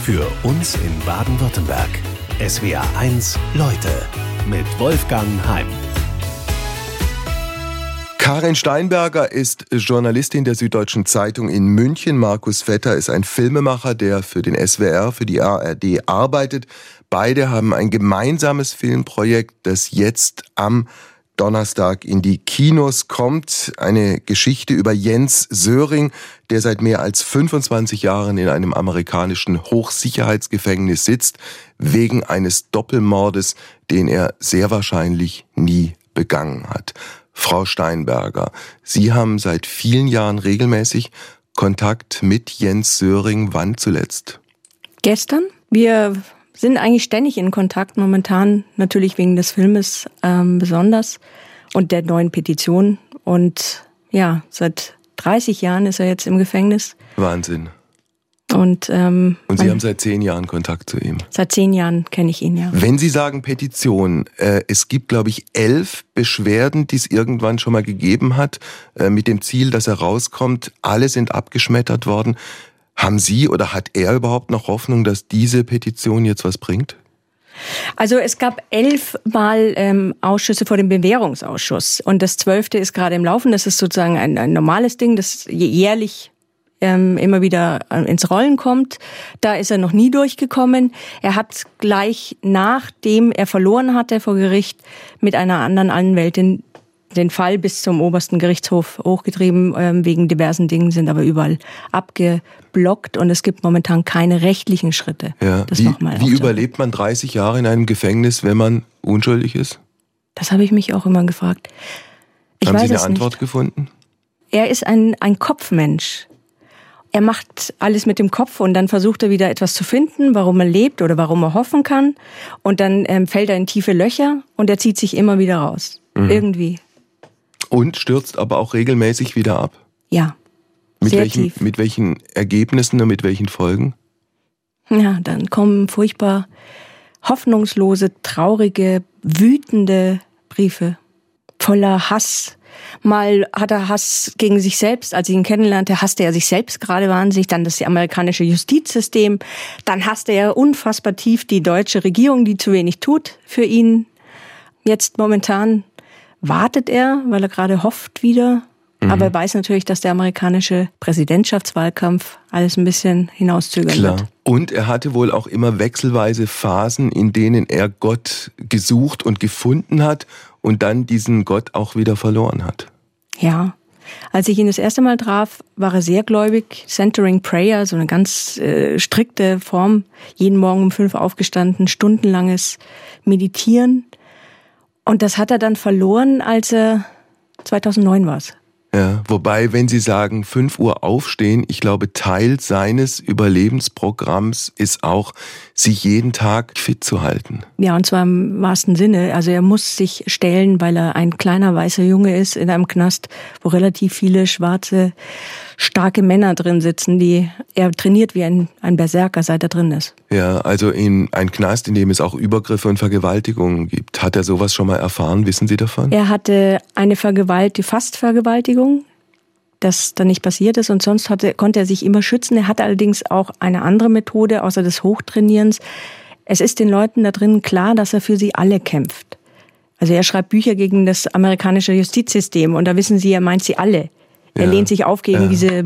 Für uns in Baden-Württemberg. SWR1 Leute mit Wolfgang Heim. Karin Steinberger ist Journalistin der Süddeutschen Zeitung in München. Markus Vetter ist ein Filmemacher, der für den SWR, für die ARD arbeitet. Beide haben ein gemeinsames Filmprojekt, das jetzt am Donnerstag in die Kinos kommt. Eine Geschichte über Jens Söring, der seit mehr als 25 Jahren in einem amerikanischen Hochsicherheitsgefängnis sitzt, wegen eines Doppelmordes, den er sehr wahrscheinlich nie begangen hat. Frau Steinberger, Sie haben seit vielen Jahren regelmäßig Kontakt mit Jens Söring. Wann zuletzt? Gestern. Wir sind eigentlich ständig in Kontakt, momentan natürlich wegen des Filmes besonders und der neuen Petition. Und ja, seit 30 Jahren ist er jetzt im Gefängnis. Wahnsinn. Und Sie haben seit 10 Jahren Kontakt zu ihm? Seit 10 Jahren kenne ich ihn, ja. Wenn Sie sagen Petition, es gibt, glaube ich, 11 Beschwerden, die es irgendwann schon mal gegeben hat, mit dem Ziel, dass er rauskommt. Alle sind abgeschmettert worden. Haben Sie oder hat er überhaupt noch Hoffnung, dass diese Petition jetzt was bringt? Also es gab 11 Mal Ausschüsse vor dem Bewährungsausschuss. Und das 12. ist gerade im Laufen. Das ist sozusagen ein normales Ding, das jährlich immer wieder ins Rollen kommt. Da ist er noch nie durchgekommen. Er hat gleich nachdem er verloren hatte vor Gericht mit einer anderen Anwältin den Fall bis zum obersten Gerichtshof hochgetrieben, wegen diversen Dingen, sind aber überall abgeblockt und es gibt momentan keine rechtlichen Schritte. Ja. Wie überlebt man 30 Jahre in einem Gefängnis, wenn man unschuldig ist? Das habe ich mich auch immer gefragt. Haben Sie eine Antwort gefunden? Er ist ein Kopfmensch. Er macht alles mit dem Kopf und dann versucht er wieder etwas zu finden, warum er lebt oder warum er hoffen kann. Und dann fällt er in tiefe Löcher und er zieht sich immer wieder raus. Irgendwie. Und stürzt aber auch regelmäßig wieder ab? Ja, tief. Mit welchen Ergebnissen und mit welchen Folgen? Ja, dann kommen furchtbar hoffnungslose, traurige, wütende Briefe voller Hass. Mal hat er Hass gegen sich selbst. Als ich ihn kennenlernte, hasste er sich selbst gerade wahnsinnig. Dann das amerikanische Justizsystem. Dann hasste er unfassbar tief die deutsche Regierung, die zu wenig tut für ihn. Jetzt momentan wartet er, weil er gerade hofft wieder. Aber er weiß natürlich, dass der amerikanische Präsidentschaftswahlkampf alles ein bisschen hinauszögern wird. Und er hatte wohl auch immer wechselweise Phasen, in denen er Gott gesucht und gefunden hat und dann diesen Gott auch wieder verloren hat. Ja, als ich ihn das erste Mal traf, war er sehr gläubig. Centering Prayer, so eine ganz strikte Form. Jeden Morgen um 5 aufgestanden, stundenlanges Meditieren. Und das hat er dann verloren, als er 2009 war. Ja, wobei, wenn Sie sagen, 5 Uhr aufstehen, ich glaube, Teil seines Überlebensprogramms ist auch, sich jeden Tag fit zu halten. Ja, und zwar im wahrsten Sinne. Also er muss sich stellen, weil er ein kleiner weißer Junge ist in einem Knast, wo relativ viele schwarze, starke Männer drin sitzen, er trainiert wie ein Berserker, seit er drin ist. Ja, also in ein Knast, in dem es auch Übergriffe und Vergewaltigungen gibt. Hat er sowas schon mal erfahren? Wissen Sie davon? Er hatte eine Fastvergewaltigung, das dann nicht passiert ist und sonst konnte er sich immer schützen. Er hatte allerdings auch eine andere Methode, außer des Hochtrainierens. Es ist den Leuten da drin klar, dass er für sie alle kämpft. Also er schreibt Bücher gegen das amerikanische Justizsystem und da wissen Sie, er meint sie alle. Er lehnt sich auf gegen diese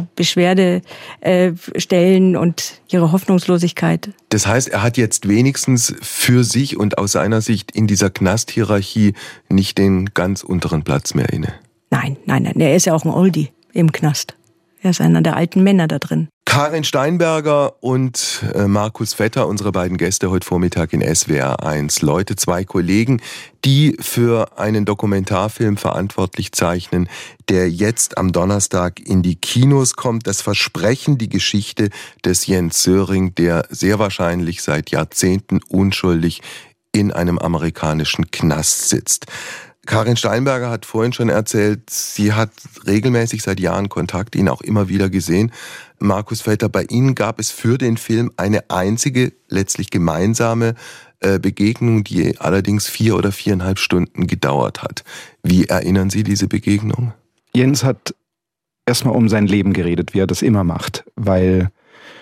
Beschwerdestellen und ihre Hoffnungslosigkeit. Das heißt, er hat jetzt wenigstens für sich und aus seiner Sicht in dieser Knasthierarchie nicht den ganz unteren Platz mehr inne. Nein. Er ist ja auch ein Oldie im Knast. Er ist einer der alten Männer da drin. Karin Steinberger und Markus Vetter, unsere beiden Gäste heute Vormittag in SWR1 Leute, 2 Kollegen, die für einen Dokumentarfilm verantwortlich zeichnen, der jetzt am Donnerstag in die Kinos kommt. Das Versprechen, die Geschichte des Jens Söring, der sehr wahrscheinlich seit Jahrzehnten unschuldig in einem amerikanischen Knast sitzt. Karin Steinberger hat vorhin schon erzählt, sie hat regelmäßig seit Jahren Kontakt, ihn auch immer wieder gesehen. Markus Vetter, bei Ihnen gab es für den Film eine einzige, letztlich gemeinsame Begegnung, die allerdings 4 oder 4,5 Stunden gedauert hat. Wie erinnern Sie diese Begegnung? Jens hat erstmal um sein Leben geredet, wie er das immer macht, weil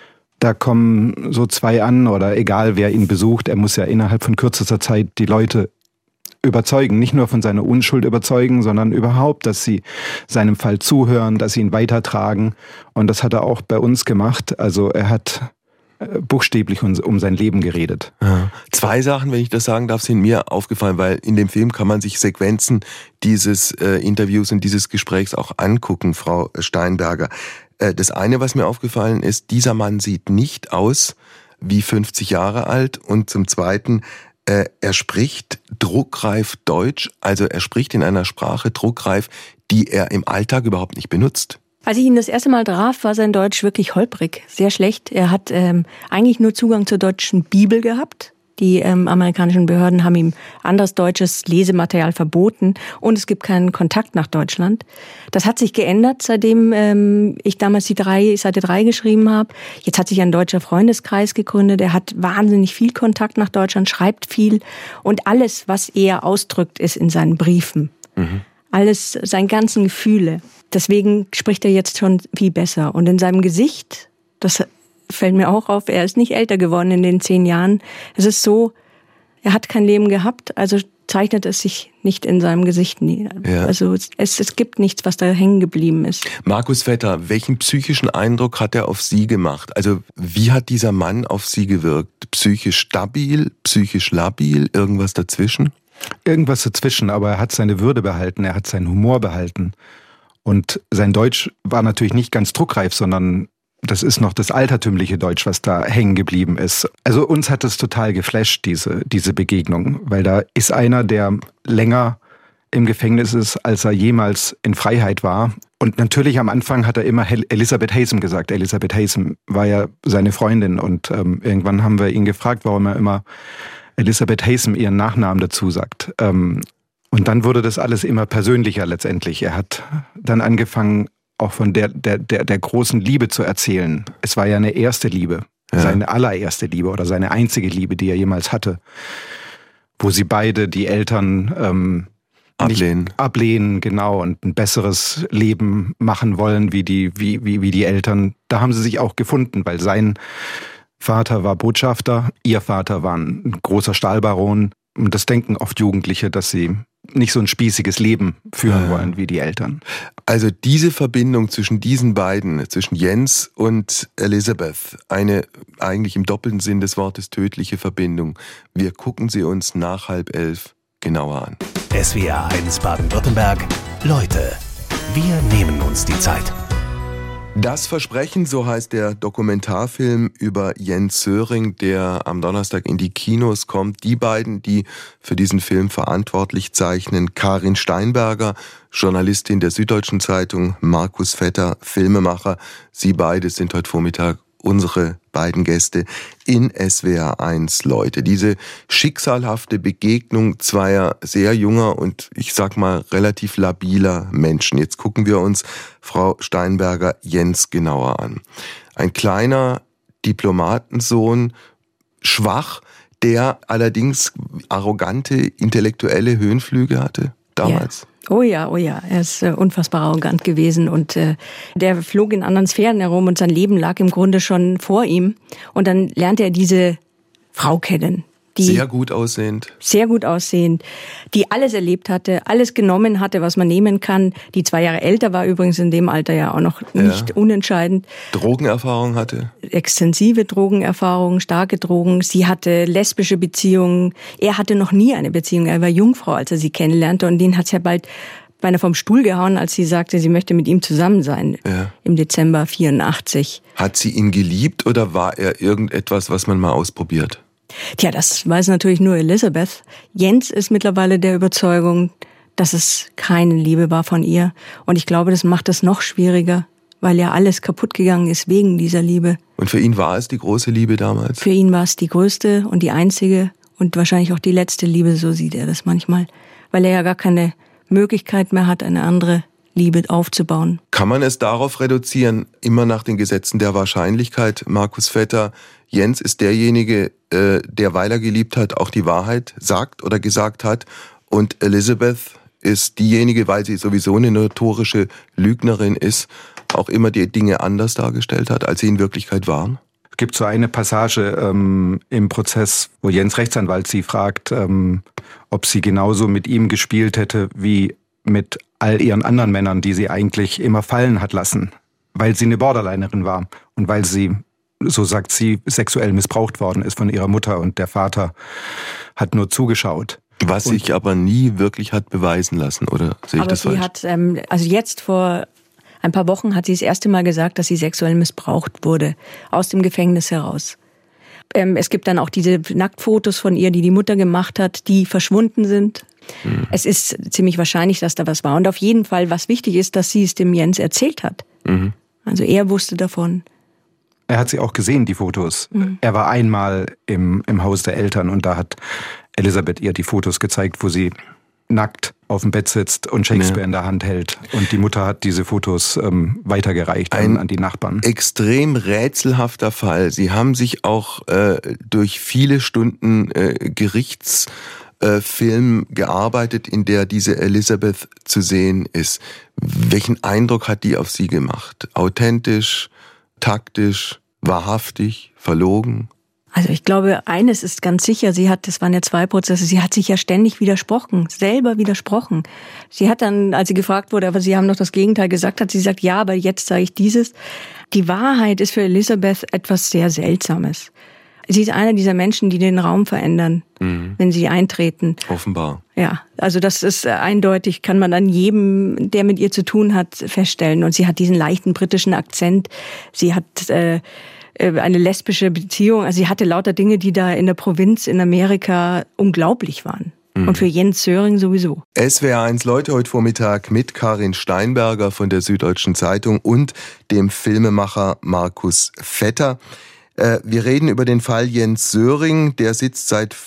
Da kommen so zwei an oder egal wer ihn besucht, er muss ja innerhalb von kürzester Zeit die Leute überzeugen, nicht nur von seiner Unschuld überzeugen, sondern überhaupt, dass sie seinem Fall zuhören, dass sie ihn weitertragen. Und das hat er auch bei uns gemacht. Also er hat buchstäblich um sein Leben geredet. Ja. Zwei Sachen, wenn ich das sagen darf, sind mir aufgefallen, weil in dem Film kann man sich Sequenzen dieses Interviews und dieses Gesprächs auch angucken, Frau Steinberger. Das eine, was mir aufgefallen ist, dieser Mann sieht nicht aus wie 50 Jahre alt, und zum Zweiten, er spricht druckreif Deutsch, also er spricht in einer Sprache druckreif, die er im Alltag überhaupt nicht benutzt. Als ich ihn das erste Mal traf, war sein Deutsch wirklich holprig, sehr schlecht. Er hat eigentlich nur Zugang zur deutschen Bibel gehabt. Die amerikanischen Behörden haben ihm anderes deutsches Lesematerial verboten und es gibt keinen Kontakt nach Deutschland. Das hat sich geändert, seitdem ich damals die Seite 3 geschrieben habe. Jetzt hat sich ein deutscher Freundeskreis gegründet. Er hat wahnsinnig viel Kontakt nach Deutschland, schreibt viel und alles, was er ausdrückt, ist in seinen Briefen. Mhm. Alles, seine ganzen Gefühle. Deswegen spricht er jetzt schon viel besser. Und in seinem Gesicht, das fällt mir auch auf, er ist nicht älter geworden in den 10 Jahren. Es ist so, er hat kein Leben gehabt, also zeichnet es sich nicht in seinem Gesicht nieder. Ja. Also es gibt nichts, was da hängen geblieben ist. Markus Vetter, welchen psychischen Eindruck hat er auf Sie gemacht? Also wie hat dieser Mann auf Sie gewirkt? Psychisch stabil, psychisch labil, irgendwas dazwischen? Irgendwas dazwischen, aber er hat seine Würde behalten, er hat seinen Humor behalten. Und sein Deutsch war natürlich nicht ganz druckreif, sondern das ist noch das altertümliche Deutsch, was da hängen geblieben ist. Also uns hat es total geflasht, diese Begegnung, weil da ist einer, der länger im Gefängnis ist, als er jemals in Freiheit war. Und natürlich am Anfang hat er immer Elisabeth Haysom gesagt. Elisabeth Haysom war ja seine Freundin und irgendwann haben wir ihn gefragt, warum er immer Elisabeth Haysom ihren Nachnamen dazu sagt. Und dann wurde das alles immer persönlicher letztendlich. Er hat dann angefangen, auch von der großen Liebe zu erzählen. Es war ja eine erste Liebe, seine allererste Liebe oder seine einzige Liebe, die er jemals hatte, wo sie beide, die Eltern, ablehnen, genau, und ein besseres Leben machen wollen wie die Eltern. Da haben sie sich auch gefunden, weil sein Vater war Botschafter, ihr Vater war ein großer Stahlbaron. Und das denken oft Jugendliche, dass sie nicht so ein spießiges Leben führen wollen wie die Eltern. Also diese Verbindung zwischen diesen beiden, zwischen Jens und Elisabeth, eine eigentlich im doppelten Sinn des Wortes tödliche Verbindung. Wir gucken sie uns nach 10:30 genauer an. SWR 1 Baden-Württemberg. Leute, wir nehmen uns die Zeit. Das Versprechen, so heißt der Dokumentarfilm über Jens Söring, der am Donnerstag in die Kinos kommt. Die beiden, die für diesen Film verantwortlich zeichnen, Karin Steinberger, Journalistin der Süddeutschen Zeitung, Markus Vetter, Filmemacher. Sie beide sind heute Vormittag unsere beiden Gäste in SWR 1 Leute. Diese schicksalhafte Begegnung zweier sehr junger und ich sag mal relativ labiler Menschen. Jetzt gucken wir uns, Frau Steinberger, Jens genauer an. Ein kleiner Diplomatensohn, schwach, der allerdings arrogante intellektuelle Höhenflüge hatte damals. Ja. Oh ja, er ist unfassbar arrogant gewesen und der flog in anderen Sphären herum und sein Leben lag im Grunde schon vor ihm. Und dann lernte er diese Frau kennen. Die sehr gut aussehend, die alles erlebt hatte, alles genommen hatte, was man nehmen kann, die 2 Jahre älter war, übrigens in dem Alter ja auch noch nicht unentscheidend. Drogenerfahrung hatte. Extensive Drogenerfahrung, starke Drogen. Sie hatte lesbische Beziehungen. Er hatte noch nie eine Beziehung. Er war Jungfrau, als er sie kennenlernte, und den hat's ja bald beinahe vom Stuhl gehauen, als sie sagte, sie möchte mit ihm zusammen sein. Ja. Im Dezember 84. Hat sie ihn geliebt oder war er irgendetwas, was man mal ausprobiert? Tja, das weiß natürlich nur Elisabeth. Jens ist mittlerweile der Überzeugung, dass es keine Liebe war von ihr. Und ich glaube, das macht es noch schwieriger, weil ja alles kaputt gegangen ist wegen dieser Liebe. Und für ihn war es die große Liebe damals? Für ihn war es die größte und die einzige und wahrscheinlich auch die letzte Liebe, so sieht er das manchmal. Weil er ja gar keine Möglichkeit mehr hat, eine andere Liebe aufzubauen. Kann man es darauf reduzieren, immer nach den Gesetzen der Wahrscheinlichkeit, Markus Vetter, Jens ist derjenige, der, weil er geliebt hat, auch die Wahrheit sagt oder gesagt hat, und Elisabeth ist diejenige, weil sie sowieso eine notorische Lügnerin ist, auch immer die Dinge anders dargestellt hat, als sie in Wirklichkeit waren? Es gibt so eine Passage im Prozess, wo Jens Rechtsanwalt sie fragt, ob sie genauso mit ihm gespielt hätte wie mit all ihren anderen Männern, die sie eigentlich immer fallen hat lassen, weil sie eine Borderlinerin war und weil sie, so sagt sie, sexuell missbraucht worden ist von ihrer Mutter und der Vater hat nur zugeschaut. Was sich aber nie wirklich hat beweisen lassen, oder sehe ich das falsch? Aber sie hat, also jetzt vor ein paar Wochen hat sie das erste Mal gesagt, dass sie sexuell missbraucht wurde, aus dem Gefängnis heraus. Es gibt dann auch diese Nacktfotos von ihr, die die Mutter gemacht hat, die verschwunden sind. Es ist ziemlich wahrscheinlich, dass da was war. Und auf jeden Fall, was wichtig ist, dass sie es dem Jens erzählt hat. Also er wusste davon. Er hat sie auch gesehen, die Fotos. Er war einmal im Haus der Eltern und da hat Elisabeth ihr die Fotos gezeigt, wo sie nackt auf dem Bett sitzt und Shakespeare in der Hand hält. Und die Mutter hat diese Fotos weitergereicht an die Nachbarn. Extrem rätselhafter Fall. Sie haben sich auch durch viele Stunden Gerichtsfilm gearbeitet, in der diese Elisabeth zu sehen ist. Welchen Eindruck hat die auf Sie gemacht? Authentisch, taktisch, wahrhaftig, verlogen? Also ich glaube, eines ist ganz sicher, das waren ja 2 Prozesse, sie hat sich ja ständig selber widersprochen. Sie hat dann, als sie gefragt wurde, aber Sie haben doch das Gegenteil gesagt, hat sie gesagt, ja, aber jetzt sage ich dieses. Die Wahrheit ist für Elisabeth etwas sehr Seltsames. Sie ist einer dieser Menschen, die den Raum verändern, wenn sie eintreten. Offenbar. Ja, also das ist eindeutig, kann man an jedem, der mit ihr zu tun hat, feststellen. Und sie hat diesen leichten britischen Akzent. Sie hat eine lesbische Beziehung. Also sie hatte lauter Dinge, die da in der Provinz in Amerika unglaublich waren. Und für Jens Söring sowieso. SWR1 Leute heute Vormittag mit Karin Steinberger von der Süddeutschen Zeitung und dem Filmemacher Markus Vetter. Wir reden über den Fall Jens Söring. Der sitzt seit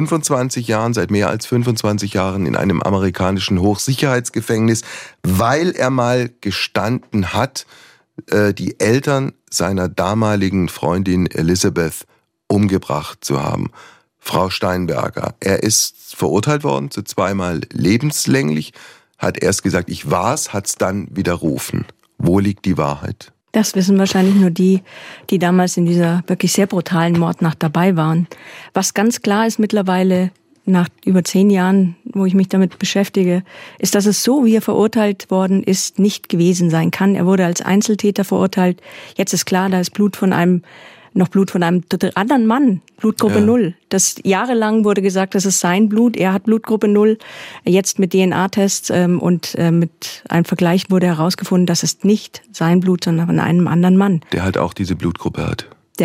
mehr als 25 Jahren in einem amerikanischen Hochsicherheitsgefängnis, weil er mal gestanden hat, die Eltern seiner damaligen Freundin Elisabeth umgebracht zu haben. Frau Steinberger, er ist verurteilt worden zu 2-mal lebenslänglich, hat erst gesagt, ich war's, hat's dann widerrufen. Wo liegt die Wahrheit? Das wissen wahrscheinlich nur die damals in dieser wirklich sehr brutalen Mordnacht dabei waren. Was ganz klar ist mittlerweile, nach über 10 Jahren, wo ich mich damit beschäftige, ist, dass es so, wie er verurteilt worden ist, nicht gewesen sein kann. Er wurde als Einzeltäter verurteilt. Jetzt ist klar, da ist Blut von einem anderen Mann, Blutgruppe 0. Das jahrelang wurde gesagt, das ist sein Blut. Er hat Blutgruppe 0. Jetzt mit DNA-Tests und mit einem Vergleich wurde herausgefunden, dass es nicht sein Blut, sondern von einem anderen Mann. Der halt auch diese Blutgruppe hat.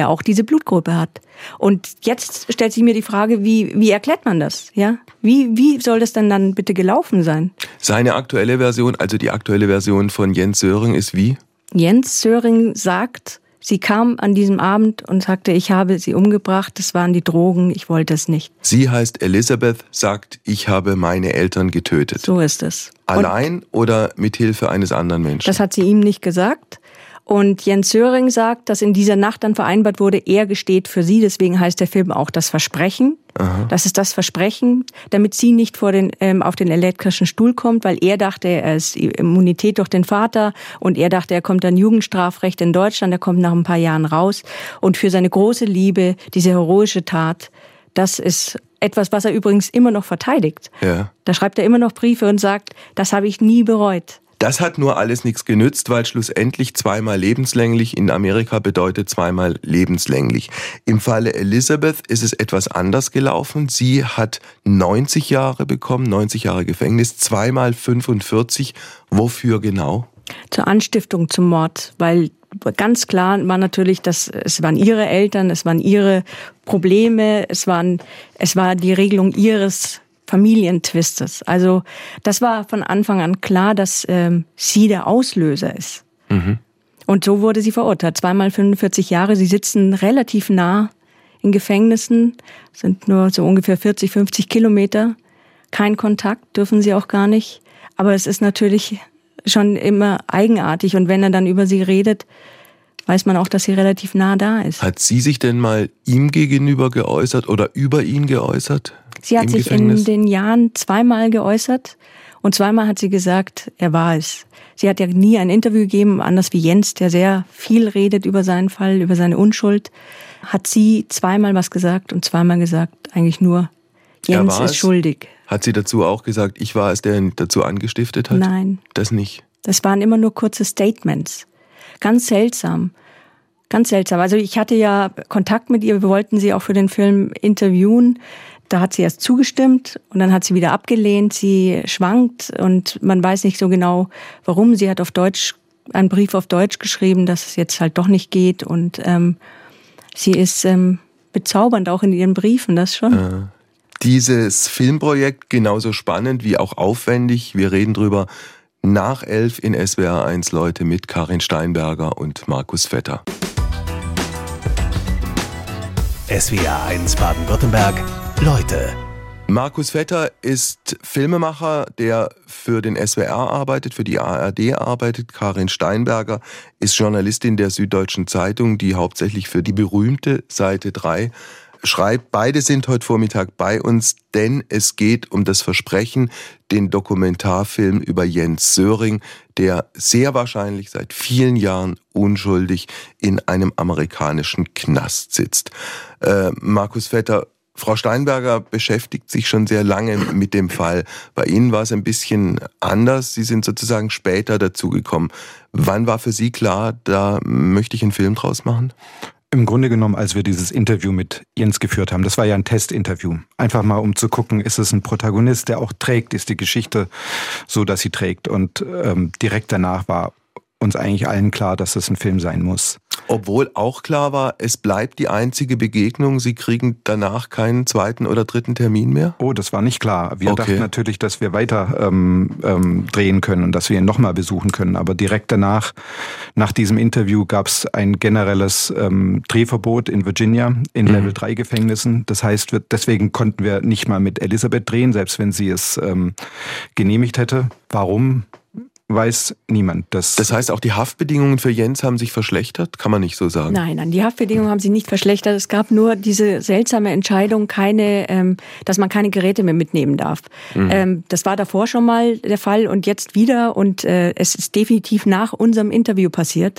Und jetzt stellt sich mir die Frage, wie erklärt man das? Ja? Wie soll das denn dann bitte gelaufen sein? Seine aktuelle Version, also die aktuelle Version von Jens Söring ist wie? Jens Söring sagt, sie kam an diesem Abend und sagte, ich habe sie umgebracht, das waren die Drogen, ich wollte es nicht. Sie heißt Elisabeth, sagt, ich habe meine Eltern getötet. So ist es. Allein oder mit Hilfe eines anderen Menschen? Das hat sie ihm nicht gesagt. Und Jens Söring sagt, dass in dieser Nacht dann vereinbart wurde, er gesteht für sie. Deswegen heißt der Film auch Das Versprechen. Aha. Das ist das Versprechen, damit sie nicht auf den elektrischen Stuhl kommt, weil er dachte, er ist Immunität durch den Vater und er dachte, er kommt dann Jugendstrafrecht in Deutschland, er kommt nach ein paar Jahren raus. Und für seine große Liebe, diese heroische Tat, das ist etwas, was er übrigens immer noch verteidigt. Ja. Da schreibt er immer noch Briefe und sagt, das habe ich nie bereut. Das hat nur alles nichts genützt, weil schlussendlich 2-mal lebenslänglich in Amerika bedeutet 2-mal lebenslänglich. Im Falle Elisabeth ist es etwas anders gelaufen. Sie hat 90 Jahre bekommen, 90 Jahre Gefängnis, 2-mal 45. Wofür genau? Zur Anstiftung zum Mord, weil ganz klar war natürlich, dass es waren ihre Eltern, es waren ihre Probleme, es war die Regelung ihres Familientwistes. Also das war von Anfang an klar, dass sie der Auslöser ist. Mhm. Und so wurde sie verurteilt. 2-mal 45 Jahre. Sie sitzen relativ nah in Gefängnissen, sind nur so ungefähr 40, 50 Kilometer. Kein Kontakt, dürfen sie auch gar nicht. Aber es ist natürlich schon immer eigenartig. Und wenn er dann über sie redet, weiß man auch, dass sie relativ nah da ist. Hat sie sich denn mal ihm gegenüber geäußert oder über ihn geäußert? Sie hat sich in den Jahren 2-mal geäußert Und zweimal hat sie gesagt, er war es. Sie hat ja nie ein Interview gegeben, anders wie Jens, der sehr viel redet über seinen Fall, über seine Unschuld. Hat sie zweimal was gesagt und zweimal gesagt, eigentlich nur, Jens ist schuldig. Hat sie dazu auch gesagt, ich war es, der ihn dazu angestiftet hat? Nein. Das nicht? Das waren immer nur kurze Statements. Ganz seltsam. Ganz seltsam. Also ich hatte ja Kontakt mit ihr, wir wollten sie auch für den Film interviewen. Da hat sie erst zugestimmt und dann hat sie wieder abgelehnt. Sie schwankt und man weiß nicht so genau, warum. Sie hat auf Deutsch einen Brief auf Deutsch geschrieben, dass es jetzt halt doch nicht geht. Und sie ist bezaubernd auch in ihren Briefen, das schon. Dieses Filmprojekt genauso spannend wie auch aufwendig. Wir reden drüber nach 11 in SWR 1 Leute mit Karin Steinberger und Markus Vetter. SWR 1 Baden-Württemberg, Leute. Markus Vetter ist Filmemacher, der für den SWR arbeitet, für die ARD arbeitet. Karin Steinberger ist Journalistin der Süddeutschen Zeitung, die hauptsächlich für die berühmte Seite 3 schreibt. Beide sind heute Vormittag bei uns, denn es geht um das Versprechen, den Dokumentarfilm über Jens Söring, der sehr wahrscheinlich seit vielen Jahren unschuldig in einem amerikanischen Knast sitzt. Markus Vetter, Frau Steinberger beschäftigt sich schon sehr lange mit dem Fall. Bei Ihnen war es ein bisschen anders. Sie sind sozusagen später dazugekommen. Wann war für Sie klar, da möchte ich einen Film draus machen? Im Grunde genommen, als wir dieses Interview mit Jens geführt haben, das war ja ein Testinterview. Einfach mal, um zu gucken, ist es ein Protagonist, der auch trägt, ist die Geschichte so, dass sie trägt. Und direkt danach war uns eigentlich allen klar, dass es ein Film sein muss. Obwohl auch klar war, es bleibt die einzige Begegnung, Sie kriegen danach keinen zweiten oder dritten Termin mehr? Oh, das war nicht klar. Wir dachten natürlich, dass wir weiter drehen können und dass wir ihn nochmal besuchen können. Aber direkt danach, nach diesem Interview, gab es ein generelles Drehverbot in Virginia in Level 3 Gefängnissen. Das heißt, deswegen konnten wir nicht mal mit Elisabeth drehen, selbst wenn sie es genehmigt hätte. Warum? Weiß niemand. Das heißt, auch die Haftbedingungen für Jens haben sich verschlechtert? Kann man nicht so sagen? Nein, die Haftbedingungen haben sich nicht verschlechtert. Es gab nur diese seltsame Entscheidung, dass man keine Geräte mehr mitnehmen darf. Das war davor schon mal der Fall und jetzt wieder. Und es ist definitiv nach unserem Interview passiert.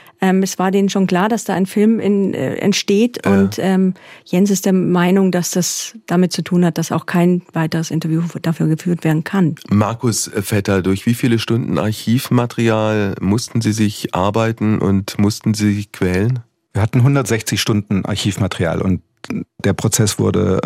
Es war denen schon klar, dass da ein Film entsteht und Jens ist der Meinung, dass das damit zu tun hat, dass auch kein weiteres Interview dafür geführt werden kann. Markus Vetter, durch wie viele Stunden Archivmaterial mussten Sie sich arbeiten und mussten Sie sich quälen? Wir hatten 160 Stunden Archivmaterial und der Prozess wurde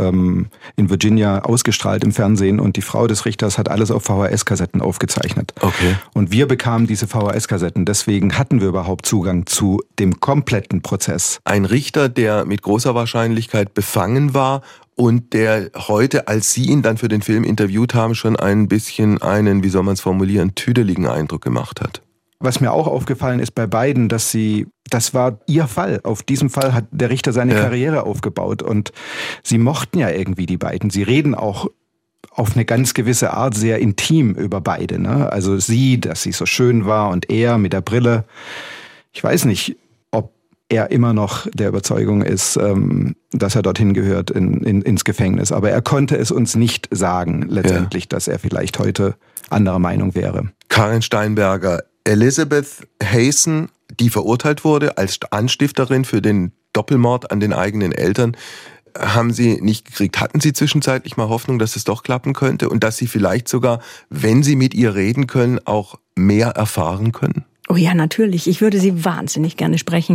in Virginia ausgestrahlt im Fernsehen und die Frau des Richters hat alles auf VHS-Kassetten aufgezeichnet. Okay. Und wir bekamen diese VHS-Kassetten, deswegen hatten wir überhaupt Zugang zu dem kompletten Prozess. Ein Richter, der mit großer Wahrscheinlichkeit befangen war und der heute, als Sie ihn dann für den Film interviewt haben, schon ein bisschen einen, wie soll man es formulieren, tüdeligen Eindruck gemacht hat. Was mir auch aufgefallen ist bei beiden, das war ihr Fall. Auf diesem Fall hat der Richter seine Karriere aufgebaut und sie mochten ja irgendwie die beiden. Sie reden auch auf eine ganz gewisse Art sehr intim über beide, ne? Also sie, dass sie so schön war und er mit der Brille. Ich weiß nicht, ob er immer noch der Überzeugung ist, dass er dorthin gehört ins Gefängnis. Aber er konnte es uns nicht sagen, letztendlich, dass er vielleicht heute anderer Meinung wäre. Karin Steinberger, Elizabeth Hazen, die verurteilt wurde als Anstifterin für den Doppelmord an den eigenen Eltern, haben Sie nicht gekriegt. Hatten Sie zwischenzeitlich mal Hoffnung, dass es doch klappen könnte und dass Sie vielleicht sogar, wenn Sie mit ihr reden können, auch mehr erfahren können? Oh ja, natürlich. Ich würde sie wahnsinnig gerne sprechen.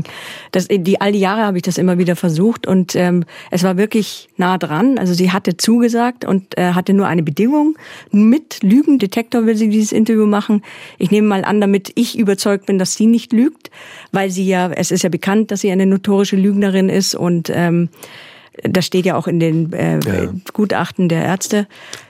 All die Jahre habe ich das immer wieder versucht und es war wirklich nah dran. Also sie hatte zugesagt und hatte nur eine Bedingung. Mit Lügendetektor will sie dieses Interview machen. Ich nehme mal an, damit ich überzeugt bin, dass sie nicht lügt, weil es ist ja bekannt, dass sie eine notorische Lügnerin ist und das steht ja auch in den Gutachten der Ärzte.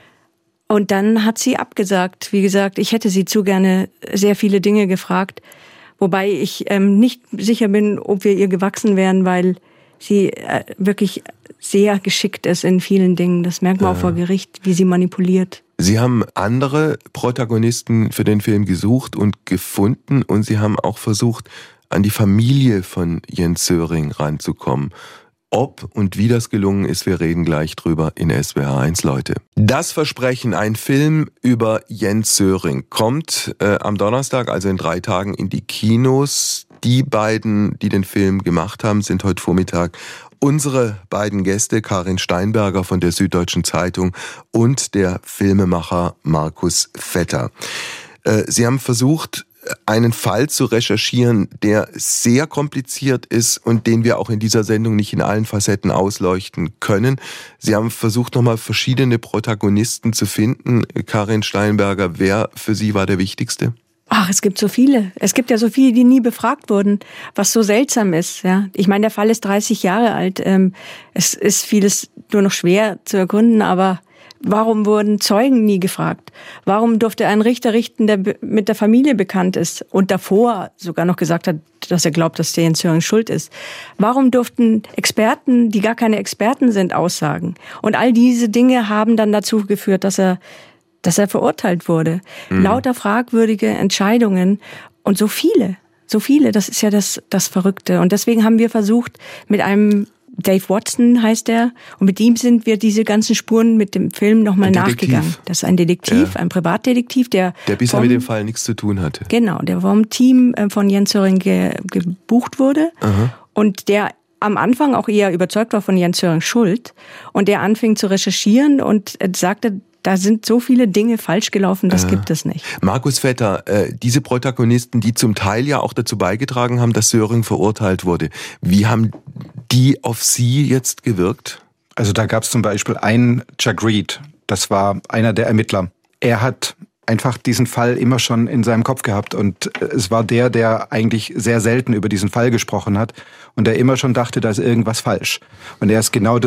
Und dann hat sie abgesagt. Wie gesagt, ich hätte sie zu gerne sehr viele Dinge gefragt, wobei ich nicht sicher bin, ob wir ihr gewachsen wären, weil sie wirklich sehr geschickt ist in vielen Dingen. Das merkt man auch vor Gericht, wie sie manipuliert. Sie haben andere Protagonisten für den Film gesucht und gefunden und Sie haben auch versucht, an die Familie von Jens Söring ranzukommen. Ob und wie das gelungen ist, wir reden gleich drüber in SWR 1, Leute. Das Versprechen, ein Film über Jens Söring, kommt am Donnerstag, also in 3 Tagen, in die Kinos. Die beiden, die den Film gemacht haben, sind heute Vormittag unsere beiden Gäste, Karin Steinberger von der Süddeutschen Zeitung und der Filmemacher Markus Vetter. Sie haben versucht, einen Fall zu recherchieren, der sehr kompliziert ist und den wir auch in dieser Sendung nicht in allen Facetten ausleuchten können. Sie haben versucht, nochmal verschiedene Protagonisten zu finden. Karin Steinberger, wer für Sie war der wichtigste? Ach, es gibt so viele. Es gibt ja so viele, die nie befragt wurden, was so seltsam ist. Ja, ich meine, der Fall ist 30 Jahre alt. Es ist vieles nur noch schwer zu ergründen, aber warum wurden Zeugen nie gefragt? Warum durfte ein Richter richten, der mit der Familie bekannt ist und davor sogar noch gesagt hat, dass er glaubt, dass der Jens Söring schuld ist? Warum durften Experten, die gar keine Experten sind, aussagen? Und all diese Dinge haben dann dazu geführt, dass er verurteilt wurde. Lauter fragwürdige Entscheidungen und so viele, das ist ja das Verrückte. Und deswegen haben wir versucht, mit einem Dave Watson heißt er, und mit ihm sind wir diese ganzen Spuren mit dem Film nochmal nachgegangen. Das ist ein Detektiv, ja. Ein Privatdetektiv, der bisher mit dem Fall nichts zu tun hatte. Genau, der vom Team von Jens Söring gebucht wurde. Aha. Und der am Anfang auch eher überzeugt war von Jens Sörings Schuld und der anfing zu recherchieren und sagte, da sind so viele Dinge falsch gelaufen, das gibt es nicht. Markus Vetter, diese Protagonisten, die zum Teil ja auch dazu beigetragen haben, dass Söring verurteilt wurde, wie haben die auf Sie jetzt gewirkt? Also da gab es zum Beispiel einen Jack Reed, das war einer der Ermittler. Er hat einfach diesen Fall immer schon in seinem Kopf gehabt und es war der eigentlich sehr selten über diesen Fall gesprochen hat und der immer schon dachte, da ist irgendwas falsch. Und er ist genau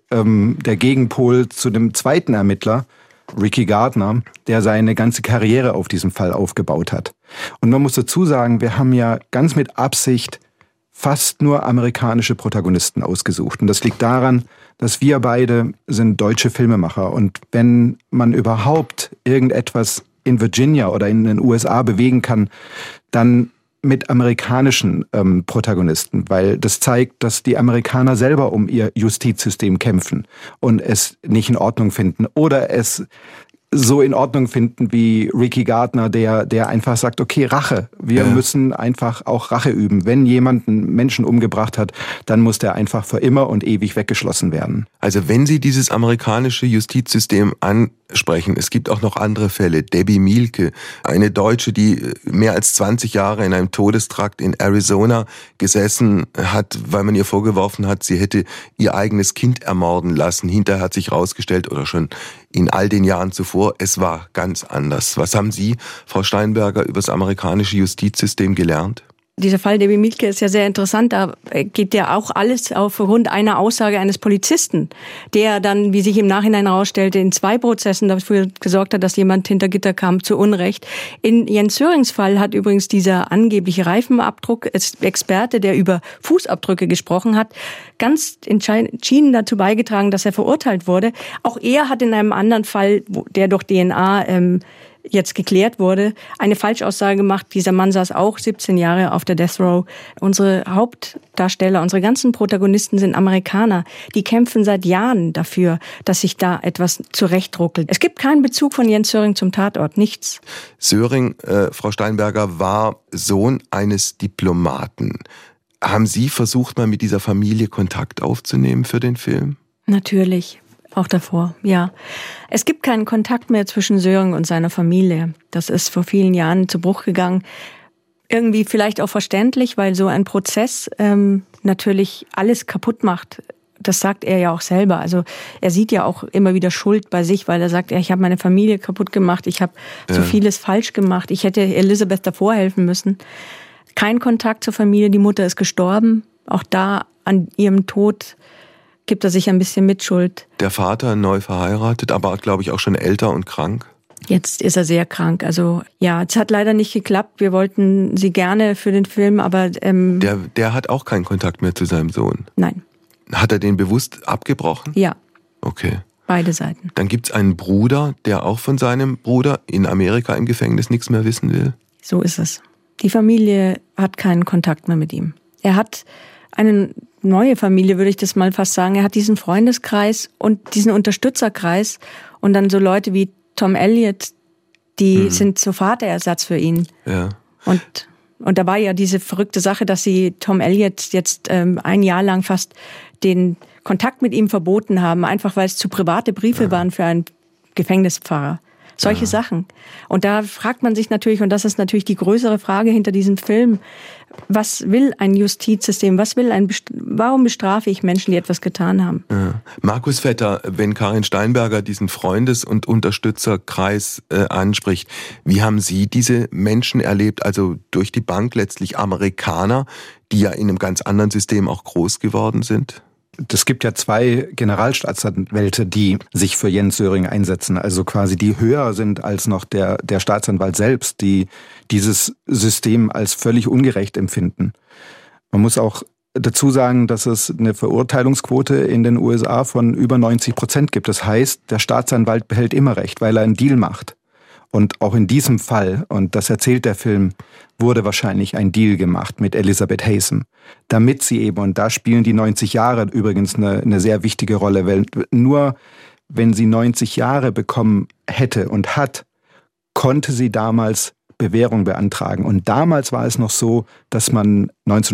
der Gegenpol zu dem zweiten Ermittler, Ricky Gardner, der seine ganze Karriere auf diesem Fall aufgebaut hat. Und man muss dazu sagen, wir haben ja ganz mit Absicht fast nur amerikanische Protagonisten ausgesucht. Und das liegt daran, dass wir beide sind deutsche Filmemacher. Und wenn man überhaupt irgendetwas in Virginia oder in den USA bewegen kann, dann mit amerikanischen Protagonisten, weil das zeigt, dass die Amerikaner selber um ihr Justizsystem kämpfen und es nicht in Ordnung finden oder es so in Ordnung finden wie Ricky Gardner, der einfach sagt, okay, Rache. Wir müssen einfach auch Rache üben. Wenn jemand einen Menschen umgebracht hat, dann muss der einfach für immer und ewig weggeschlossen werden. Also wenn Sie dieses amerikanische Justizsystem ansprechen, es gibt auch noch andere Fälle. Debbie Mielke, eine Deutsche, die mehr als 20 Jahre in einem Todestrakt in Arizona gesessen hat, weil man ihr vorgeworfen hat, sie hätte ihr eigenes Kind ermorden lassen. Hinterher hat sich herausgestellt, oder schon in all den Jahren zuvor, es war ganz anders. Was haben Sie, Frau Steinberger, über das amerikanische Justizsystem gelernt? Dieser Fall Debbie Mielke ist ja sehr interessant. Da geht ja auch alles aufgrund einer Aussage eines Polizisten, der dann, wie sich im Nachhinein herausstellte, in 2 Prozessen dafür gesorgt hat, dass jemand hinter Gitter kam, zu Unrecht. In Jens Sörings Fall hat übrigens dieser angebliche Reifenabdruck-Experte, der über Fußabdrücke gesprochen hat, ganz entschieden dazu beigetragen, dass er verurteilt wurde. Auch er hat in einem anderen Fall, der durch DNA jetzt geklärt wurde, eine Falschaussage gemacht. Dieser Mann saß auch 17 Jahre auf der Death Row. Unsere Hauptdarsteller, unsere ganzen Protagonisten sind Amerikaner. Die kämpfen seit Jahren dafür, dass sich da etwas zurechtruckelt. Es gibt keinen Bezug von Jens Söring zum Tatort, nichts. Söring, Frau Steinberger, war Sohn eines Diplomaten. Haben Sie versucht, mal mit dieser Familie Kontakt aufzunehmen für den Film? Natürlich. Auch davor, ja. Es gibt keinen Kontakt mehr zwischen Söring und seiner Familie. Das ist vor vielen Jahren zu Bruch gegangen. Irgendwie vielleicht auch verständlich, weil so ein Prozess natürlich alles kaputt macht. Das sagt er ja auch selber. Also er sieht ja auch immer wieder Schuld bei sich, weil er sagt, ich habe meine Familie kaputt gemacht, ich habe so vieles falsch gemacht, ich hätte Elisabeth davor helfen müssen. Kein Kontakt zur Familie, die Mutter ist gestorben. Auch da an ihrem Tod gibt er sich ein bisschen Mitschuld. Der Vater neu verheiratet, aber glaube ich auch schon älter und krank? Jetzt ist er sehr krank. Also ja, es hat leider nicht geklappt. Wir wollten sie gerne für den Film, aber Der hat auch keinen Kontakt mehr zu seinem Sohn? Nein. Hat er den bewusst abgebrochen? Ja. Okay. Beide Seiten. Dann gibt's einen Bruder, der auch von seinem Bruder in Amerika im Gefängnis nichts mehr wissen will? So ist es. Die Familie hat keinen Kontakt mehr mit ihm. Er hat einen neue Familie, würde ich das mal fast sagen. Er hat diesen Freundeskreis und diesen Unterstützerkreis und dann so Leute wie Tom Elliott, die sind so Vaterersatz für ihn. Ja. Und da war ja diese verrückte Sache, dass sie Tom Elliott jetzt ein Jahr lang fast den Kontakt mit ihm verboten haben, einfach weil es zu private Briefe waren für einen Gefängnispfarrer. Solche Sachen. Und da fragt man sich natürlich, und das ist natürlich die größere Frage hinter diesem Film, was will ein Justizsystem? Warum bestrafe ich Menschen, die etwas getan haben? Ja. Markus Vetter, wenn Karin Steinberger diesen Freundes- und Unterstützerkreis anspricht, wie haben Sie diese Menschen erlebt? Also durch die Bank letztlich Amerikaner, die ja in einem ganz anderen System auch groß geworden sind? Es gibt ja 2 Generalstaatsanwälte, die sich für Jens Söring einsetzen, also quasi die höher sind als noch der Staatsanwalt selbst, die dieses System als völlig ungerecht empfinden. Man muss auch dazu sagen, dass es eine Verurteilungsquote in den USA von über 90% gibt. Das heißt, der Staatsanwalt behält immer Recht, weil er einen Deal macht. Und auch in diesem Fall, und das erzählt der Film, wurde wahrscheinlich ein Deal gemacht mit Elizabeth Haysom, damit sie eben, und da spielen die 90 Jahre übrigens eine sehr wichtige Rolle, weil nur wenn sie 90 Jahre bekommen hätte und hat, konnte sie damals Bewährung beantragen. Und damals war es noch so, dass man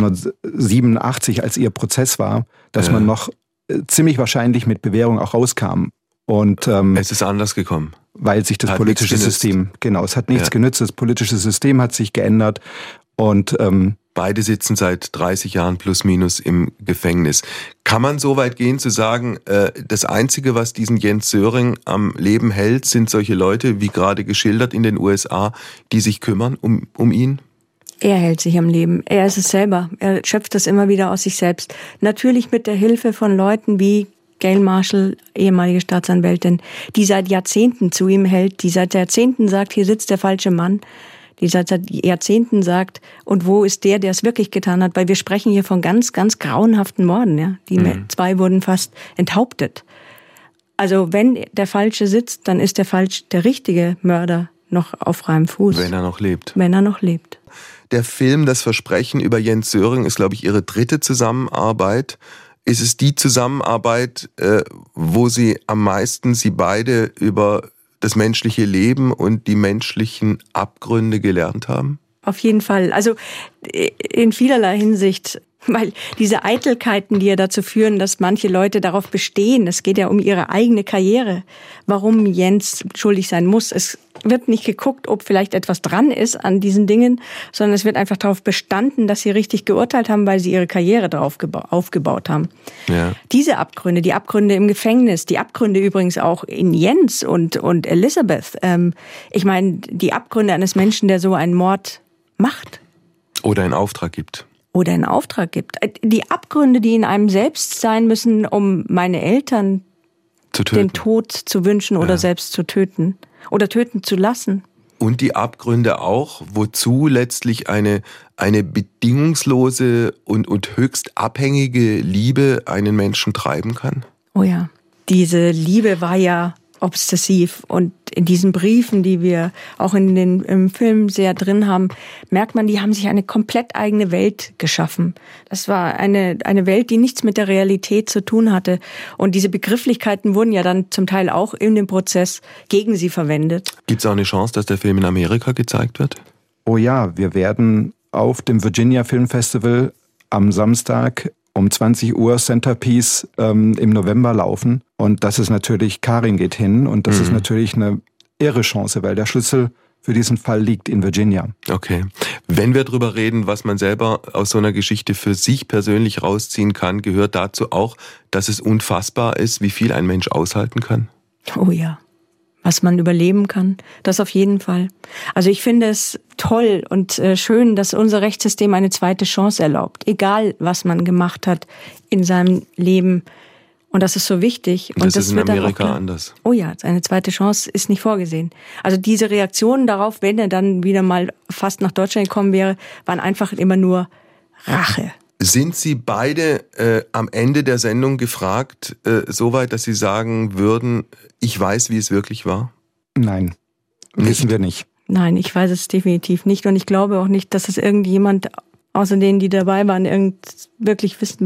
1987, als ihr Prozess war, dass man noch ziemlich wahrscheinlich mit Bewährung auch rauskam. Und es ist anders gekommen. Weil sich das politische System, es hat nichts genützt, das politische System hat sich geändert und beide sitzen seit 30 Jahren plus minus im Gefängnis. Kann man so weit gehen zu sagen, das Einzige, was diesen Jens Söring am Leben hält, sind solche Leute, wie gerade geschildert in den USA, die sich kümmern um ihn? Er hält sich am Leben. Er ist es selber. Er schöpft das immer wieder aus sich selbst. Natürlich mit der Hilfe von Leuten wie Gail Marshall, ehemalige Staatsanwältin, die seit Jahrzehnten zu ihm hält, die seit Jahrzehnten sagt, hier sitzt der falsche Mann, die seit Jahrzehnten sagt, und wo ist der es wirklich getan hat? Weil wir sprechen hier von ganz, ganz grauenhaften Morden. Ja? Die 2 wurden fast enthauptet. Also wenn der Falsche sitzt, dann ist der richtige Mörder noch auf freiem Fuß. Wenn er noch lebt. Wenn er noch lebt. Der Film Das Versprechen über Jens Söring ist, glaube ich, Ihre 3. Zusammenarbeit. Ist es die Zusammenarbeit, wo Sie am meisten, Sie beide, über das menschliche Leben und die menschlichen Abgründe gelernt haben? Auf jeden Fall. Also in vielerlei Hinsicht. Weil diese Eitelkeiten, die ja dazu führen, dass manche Leute darauf bestehen, es geht ja um ihre eigene Karriere, warum Jens schuldig sein muss. Es wird nicht geguckt, ob vielleicht etwas dran ist an diesen Dingen, sondern es wird einfach darauf bestanden, dass sie richtig geurteilt haben, weil sie ihre Karriere darauf aufgebaut haben. Ja. Diese Abgründe, die Abgründe im Gefängnis, die Abgründe übrigens auch in Jens und Elizabeth. Ich meine, die Abgründe eines Menschen, der so einen Mord macht. Oder in Auftrag gibt. Oder einen Auftrag gibt. Die Abgründe, die in einem selbst sein müssen, um meine Eltern den Tod zu wünschen oder selbst zu töten oder töten zu lassen. Und die Abgründe auch, wozu letztlich eine bedingungslose und höchst abhängige Liebe einen Menschen treiben kann? Oh ja, diese Liebe war ja obsessiv. Und in diesen Briefen, die wir auch im Film sehr drin haben, merkt man, die haben sich eine komplett eigene Welt geschaffen. Das war eine Welt, die nichts mit der Realität zu tun hatte. Und diese Begrifflichkeiten wurden ja dann zum Teil auch in dem Prozess gegen sie verwendet. Gibt es auch eine Chance, dass der Film in Amerika gezeigt wird? Oh ja, wir werden auf dem Virginia Film Festival am Samstag um 20 Uhr Centerpiece im November laufen. Und das ist natürlich, Karin geht hin und das ist natürlich eine irre Chance, weil der Schlüssel für diesen Fall liegt in Virginia. Okay. Wenn wir drüber reden, was man selber aus so einer Geschichte für sich persönlich rausziehen kann, gehört dazu auch, dass es unfassbar ist, wie viel ein Mensch aushalten kann? Oh ja. Was man überleben kann, das auf jeden Fall. Also ich finde es toll und schön, dass unser Rechtssystem eine zweite Chance erlaubt, egal was man gemacht hat in seinem Leben. Und das ist so wichtig. Und das ist in Amerika anders. Oh ja, eine zweite Chance ist nicht vorgesehen. Also diese Reaktionen darauf, wenn er dann wieder mal fast nach Deutschland gekommen wäre, waren einfach immer nur Rache. Sind Sie beide am Ende der Sendung gefragt, soweit, dass Sie sagen würden, ich weiß, wie es wirklich war? Nein, wissen wir nicht. Nein, ich weiß es definitiv nicht. Und ich glaube auch nicht, dass es irgendjemand, außer denen, die dabei waren, wirklich wissen wird.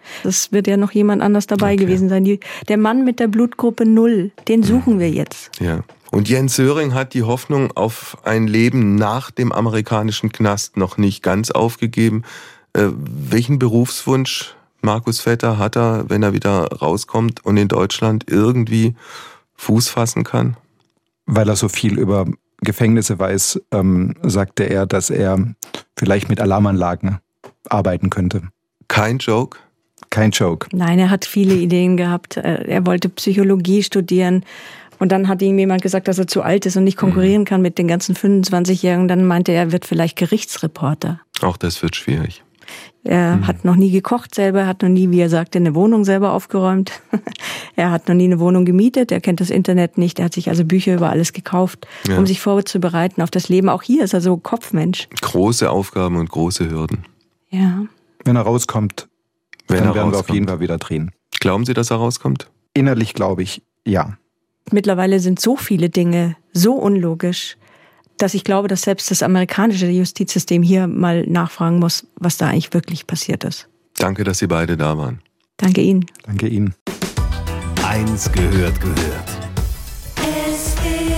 Es wird ja noch jemand anders dabei gewesen sein. Der Mann mit der Blutgruppe 0, den suchen wir jetzt. Ja. Und Jens Söring hat die Hoffnung auf ein Leben nach dem amerikanischen Knast noch nicht ganz aufgegeben. Welchen Berufswunsch, Markus Vetter, hat er, wenn er wieder rauskommt und in Deutschland irgendwie Fuß fassen kann? Weil er so viel über Gefängnisse weiß, sagte er, dass er vielleicht mit Alarmanlagen arbeiten könnte. Kein Joke? Kein Joke. Nein, er hat viele Ideen gehabt. Er wollte Psychologie studieren. Und dann hat ihm jemand gesagt, dass er zu alt ist und nicht konkurrieren kann mit den ganzen 25-Jährigen. Dann meinte er, er wird vielleicht Gerichtsreporter. Auch das wird schwierig. Er hat noch nie gekocht selber, er hat noch nie, wie er sagte, eine Wohnung selber aufgeräumt. Er hat noch nie eine Wohnung gemietet, er kennt das Internet nicht. Er hat sich also Bücher über alles gekauft, um sich vorzubereiten auf das Leben. Auch hier ist er so Kopfmensch. Große Aufgaben und große Hürden. Ja. Wenn er rauskommt, dann werden wir auf jeden Fall wieder drehen. Glauben Sie, dass er rauskommt? Innerlich glaube ich, ja. Mittlerweile sind so viele Dinge so unlogisch, dass ich glaube, dass selbst das amerikanische Justizsystem hier mal nachfragen muss, was da eigentlich wirklich passiert ist. Danke, dass Sie beide da waren. Danke Ihnen. Danke Ihnen. 1 gehört.